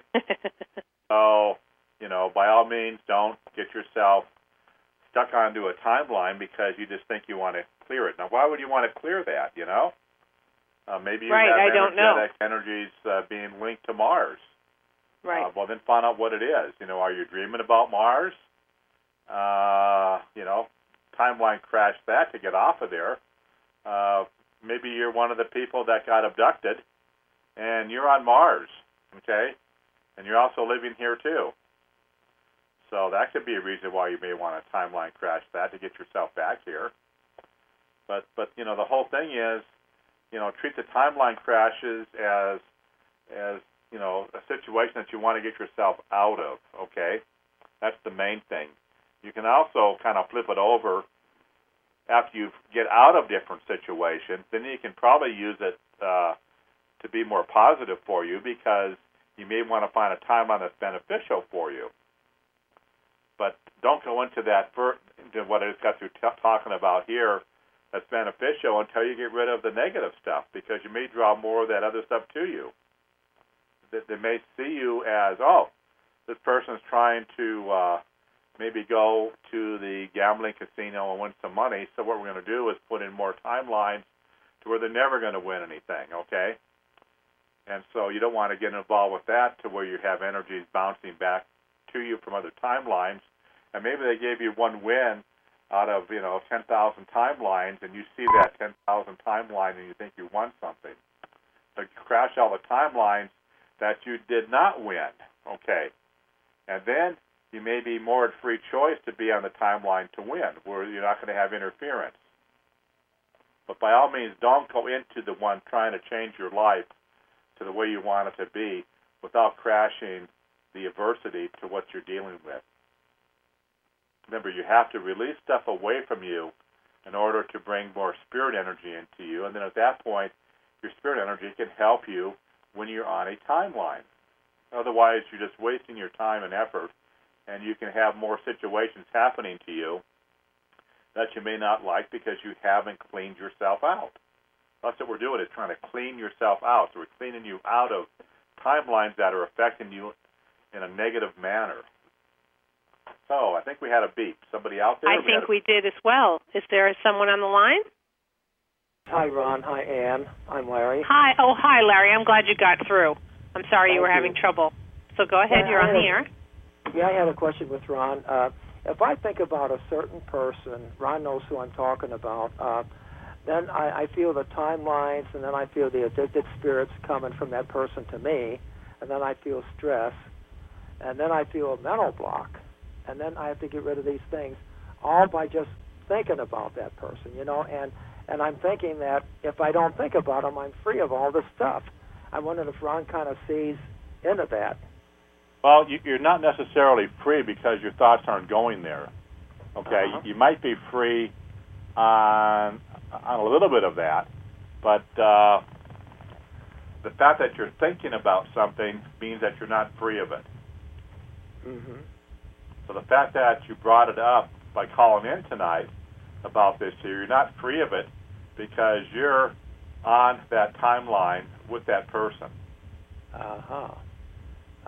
B: So, you know, by all means, don't get yourself stuck onto a timeline because you just think you want to clear it. Now, why would you want to clear that, you know? Uh, maybe you
A: right,
B: have
A: I don't know.
B: energetic energies uh, being linked to Mars.
A: Right.
B: Uh, well, then find out what it is. You know, are you dreaming about Mars? Uh, you know, timeline crash that to get off of there. Uh, maybe you're one of the people that got abducted, and you're on Mars, okay? And you're also living here, too. So that could be a reason why you may want to timeline crash that to get yourself back here. But, but you know, the whole thing is, you know, treat the timeline crashes as, as you know, a situation that you want to get yourself out of, okay? That's the main thing. You can also kind of flip it over after you get out of different situations. Then you can probably use it uh, to be more positive for you because you may want to find a timeline that's beneficial for you. But don't go into that, for, into what it's got through t- talking about here that's beneficial until you get rid of the negative stuff because you may draw more of that other stuff to you. They, they may see you as, oh, this person's trying to uh, maybe go to the gambling casino and win some money, so what we're going to do is put in more timelines to where they're never going to win anything, okay? And so you don't want to get involved with that to where you have energies bouncing back to you from other timelines. And maybe they gave you one win out of, you know, ten thousand timelines, and you see that ten thousand timeline and you think you won something. So you crash all the timelines that you did not win, okay? And then you may be more at free choice to be on the timeline to win, where you're not going to have interference. But by all means, don't go into the one trying to change your life to the way you want it to be without crashing the adversity to what you're dealing with. Remember, you have to release stuff away from you in order to bring more spirit energy into you, and then at that point, your spirit energy can help you when you're on a timeline. Otherwise, you're just wasting your time and effort, and you can have more situations happening to you that you may not like because you haven't cleaned yourself out. That's what we're doing, is trying to clean yourself out. So we're cleaning you out of timelines that are affecting you in a negative manner. So I think we had a beep. Somebody out there?
A: I
B: we
A: think
B: a...
A: we did as well. Is there someone on the line?
F: Hi, Ron. Hi, Ann. I'm Larry.
A: Hi. Oh, hi, Larry. I'm glad you got through. I'm sorry
F: Thank
A: you were
F: you.
A: having trouble. So go ahead.
F: Yeah,
A: You're
F: I
A: on the
F: had-
A: air.
F: Yeah, I had a question with Ron. Uh, if I think about a certain person, Ron knows who I'm talking about, uh, then I, I feel the timelines, and then I feel the addicted spirits coming from that person to me, and then I feel stress, and then I feel a mental block, and then I have to get rid of these things, all by just thinking about that person, you know, and, and I'm thinking that if I don't think about them, I'm free of all this stuff. I'm wondering if Ron kind of sees into that.
B: Well, you, you're not necessarily free because your thoughts aren't going there. Okay,
F: Uh-huh.
B: you, you might be free on on a little bit of that, but uh, the fact that you're thinking about something means that you're not free of it.
F: Mm-hmm.
B: So the fact that you brought it up by calling in tonight about this here, you're not free of it because you're on that timeline with that person.
F: Uh-huh.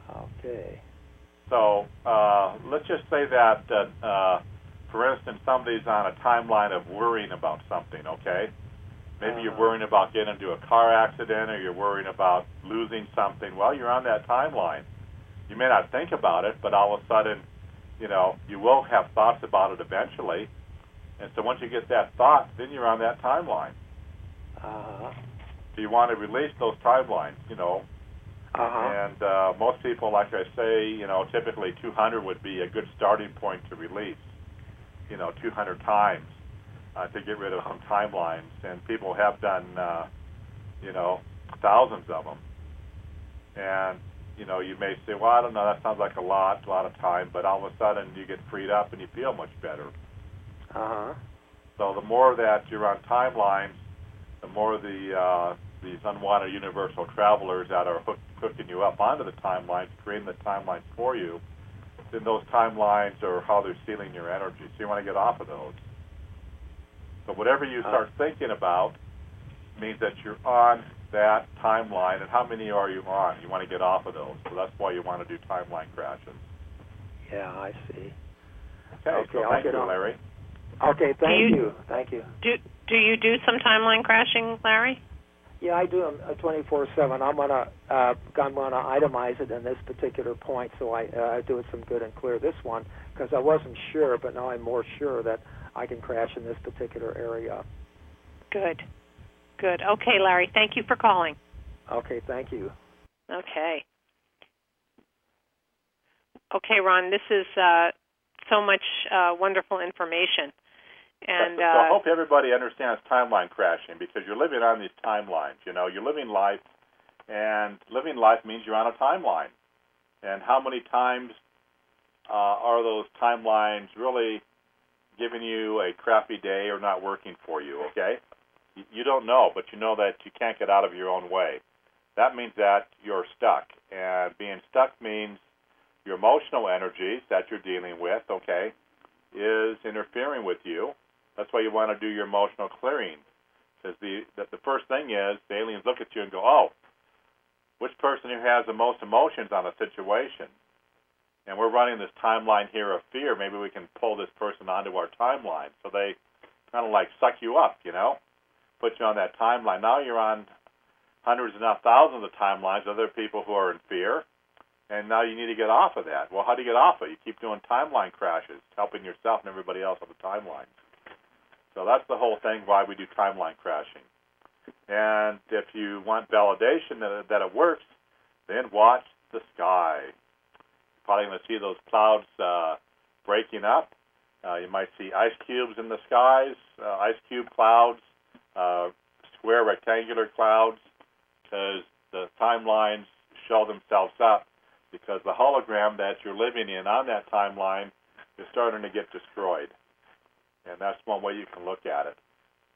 F: Okay.
B: So uh, let's just say that, uh, uh, for instance, somebody's on a timeline of worrying about something, okay? Maybe uh-huh. you're worrying about getting into a car accident, or you're worrying about losing something. Well, you're on that timeline. You may not think about it, but all of a sudden, you know, you will have thoughts about it eventually. And so once you get that thought, then you're on that timeline.
F: Uh-huh.
B: So you want to release those timelines, you know.
F: Uh-huh.
B: And uh, most people, like I say, you know, typically two hundred would be a good starting point to release, you know, two hundred times uh, to get rid of some timelines. And people have done, uh, you know, thousands of them. And, you know, you may say, well, I don't know, that sounds like a lot, a lot of time, but all of a sudden you get freed up and you feel much better.
F: Uh-huh.
B: So the more that you're on timelines, the more the uh, these unwanted universal travelers that are hook, hooking you up onto the timelines, creating the timelines for you, then those timelines are how they're stealing your energy. So you want to get off of those. So whatever you start uh, thinking about means that you're on that timeline. And how many are you on? You want to get off of those. So that's why you want to do timeline crashes.
F: Yeah, I see.
B: Okay,
F: okay
B: so
F: I'll
B: thank
F: get
B: you,
F: on.
B: Larry.
F: Okay, thank
A: you,
F: you. Thank you.
A: Do do you do some timeline crashing, Larry?
F: Yeah, I do them twenty-four seven. I'm gonna uh, I'm gonna itemize it in this particular point, so I uh, do it some good and clear. This one, because I wasn't sure, but now I'm more sure that I can crash in this particular area.
A: Good, good. Okay, Larry, thank you for calling.
F: Okay, thank you.
A: Okay. Okay, Ron, this is uh, so much uh, wonderful information. And
B: so,
A: uh,
B: so I hope everybody understands timeline crashing, because you're living on these timelines. You know, you're living life, and living life means you're on a timeline. And how many times uh, are those timelines really giving you a crappy day or not working for you, okay? You don't know, but you know that you can't get out of your own way. That means that you're stuck. And being stuck means your emotional energies that you're dealing with, okay, is interfering with you. That's why you want to do your emotional clearing. Because the, the, the first thing is, the aliens look at you and go, oh, which person here has the most emotions on a situation? And we're running this timeline here of fear. Maybe we can pull this person onto our timeline. So they kind of like suck you up, you know, put you on that timeline. Now you're on hundreds and not thousands of timelines, other people who are in fear. And now you need to get off of that. Well, how do you get off of it? You keep doing timeline crashes, helping yourself and everybody else on the timeline. So that's the whole thing why we do timeline crashing. And if you want validation that, that it works, then watch the sky. You're probably going to see those clouds uh, breaking up. Uh, you might see ice cubes in the skies, uh, ice cube clouds, uh, square rectangular clouds, because the timelines show themselves up, because the hologram that you're living in on that timeline is starting to get destroyed. And that's one way you can look at it.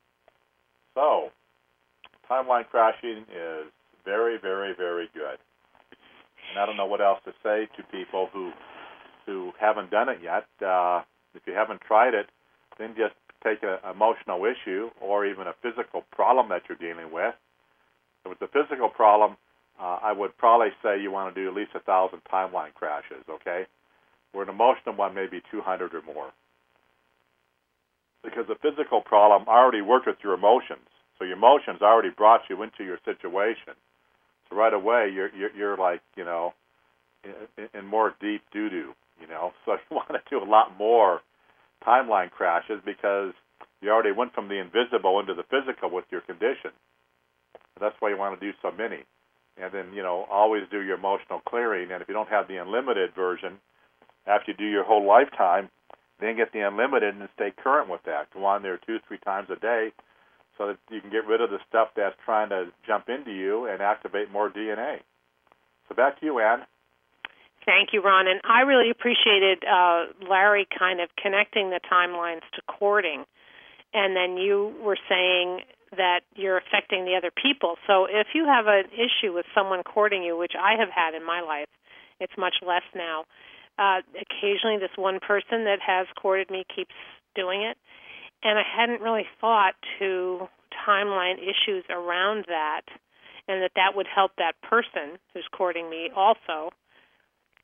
B: So, timeline crashing is very, very, very good. And I don't know what else to say to people who who haven't done it yet. Uh, if you haven't tried it, then just take an emotional issue or even a physical problem that you're dealing with. If it's a physical problem, uh, I would probably say you want to do at least a thousand timeline crashes, okay? Where an emotional one may be two hundred or more. Because the physical problem already worked with your emotions. So your emotions already brought you into your situation. So right away, you're you're, you're like, you know, in, in more deep doo-doo, you know. So you want to do a lot more timeline crashes because you already went from the invisible into the physical with your condition. That's why you want to do so many. And then, you know, always do your emotional clearing. And if you don't have the unlimited version, after you do your whole lifetime, then get the unlimited and stay current with that. Go on there two, three times a day so that you can get rid of the stuff that's trying to jump into you and activate more D N A. So back to you, Ann.
A: Thank you, Ron. And I really appreciated uh, Larry kind of connecting the timelines to courting. And then you were saying that you're affecting the other people. So if you have an issue with someone courting you, which I have had in my life, it's much less now. Uh, occasionally this one person that has courted me keeps doing it, and I hadn't really thought to timeline issues around that, and that that would help that person who's courting me also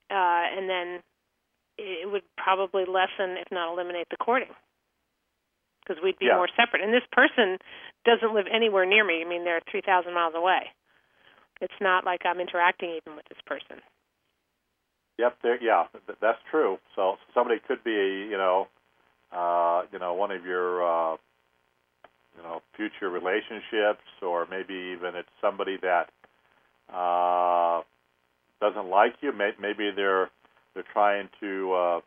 A: uh, and then it would probably lessen, if not eliminate, the courting, because we'd be
B: yeah.
A: more separate. And this person doesn't live anywhere near me. I mean, they're three thousand miles away. It's not like I'm interacting even with this person.
B: Yep, there, yeah, th- that's true. So somebody could be, you know, uh, you know, one of your, uh, you know, future relationships, or maybe even it's somebody that uh, doesn't like you. Maybe they're they're trying to, uh,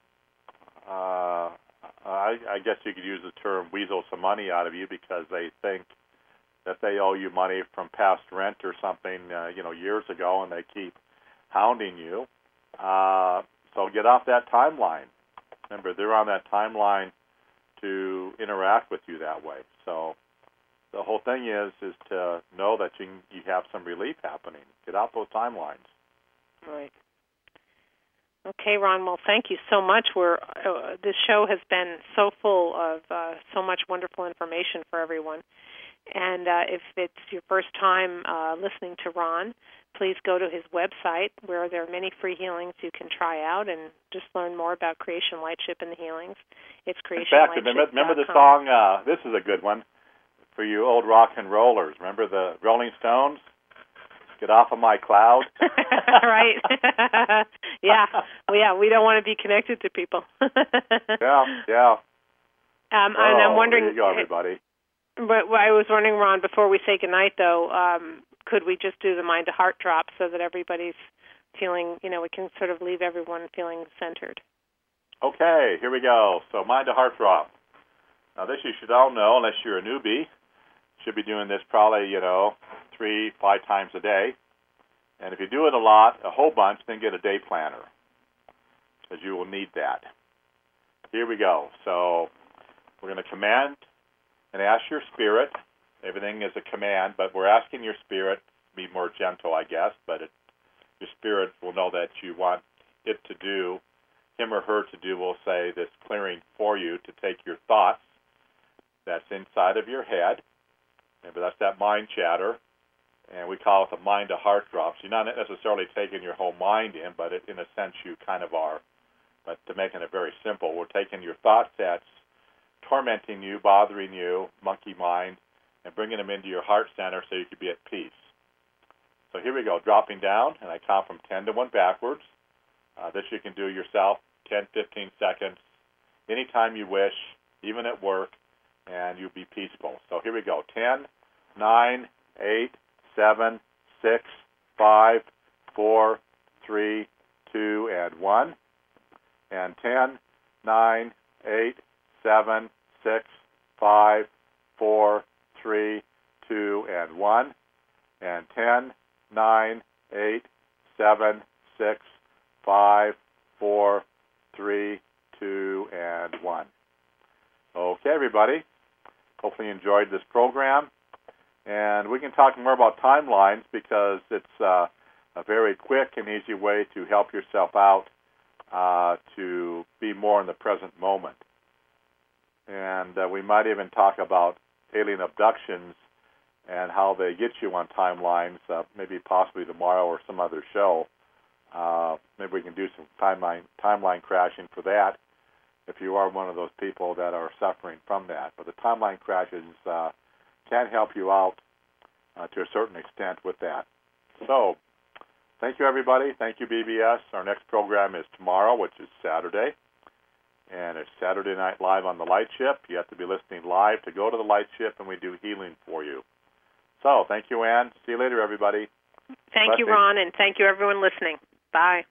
B: uh, I, I guess you could use the term weasel some money out of you because they think that they owe you money from past rent or something, uh, you know, years ago, and they keep hounding you. Uh, so get off that timeline. Remember, they're on that timeline to interact with you that way. So the whole thing is is to know that you you have some relief happening. Get off those timelines.
A: Right. Okay, Ron. Well, thank you so much. We're uh, this show has been so full of uh, so much wonderful information for everyone. And uh, if it's your first time uh, listening to Ron, please go to his website where there are many free healings you can try out and just learn more about Creation Lightship and the healings. It's creation lightship dot com.
B: In fact, remember, remember the song, uh, this is a good one for you old rock and rollers. Remember the Rolling Stones? Get off of my cloud.
A: Right. Yeah. Well, yeah, we don't want to be connected to people.
B: Yeah, yeah.
A: Um,
B: oh,
A: and I'm wondering,
B: there you go, everybody.
A: But I was wondering, Ron, before we say goodnight, though, um, could we just do the mind to heart drop so that everybody's feeling, you know, we can sort of leave everyone feeling centered?
B: Okay, here we go. So mind to heart drop. Now, this you should all know, unless you're a newbie. Should be doing this probably, you know, three, five times a day. And if you do it a lot, a whole bunch, then get a day planner, because you will need that. Here we go. So we're going to command and ask your spirit. Everything is a command, but we're asking your spirit to be more gentle, I guess, but it, your spirit will know that you want it to do, him or her to do, will say, this clearing for you to take your thoughts that's inside of your head. Remember, that's that mind chatter, and we call it the mind to heart drops. You're not necessarily taking your whole mind in, but it, in a sense you kind of are. But to making it very simple, we're taking your thought that's tormenting you, bothering you, monkey mind, and bringing them into your heart center so you can be at peace. So here we go, dropping down, and I count from ten to one backwards. Uh, this you can do yourself, ten, fifteen seconds, anytime you wish, even at work, and you'll be peaceful. So here we go, ten, nine, eight, seven, six, five, four, three, two, and one. And ten, nine, eight, seven, six, five, four, three, two, and one. And ten, nine, eight, seven, six, five, four, three, two, and one. Okay, everybody. Hopefully you enjoyed this program. And we can talk more about timelines because it's uh, a very quick and easy way to help yourself out uh, to be more in the present moment. And uh, we might even talk about alien abductions and how they get you on timelines, uh, maybe possibly tomorrow or some other show. Uh, maybe we can do some timeline timeline crashing for that if you are one of those people that are suffering from that. But the timeline crashes uh, can help you out uh, to a certain extent with that. So thank you, everybody. Thank you, B B S. Our next program is tomorrow, which is Saturday. And it's Saturday Night Live on the Lightship. You have to be listening live to go to the Lightship, and we do healing for you. So thank you, Ann. See you later, everybody.
A: Thank
B: Blessings.
A: you, Ron, and thank you, everyone listening. Bye.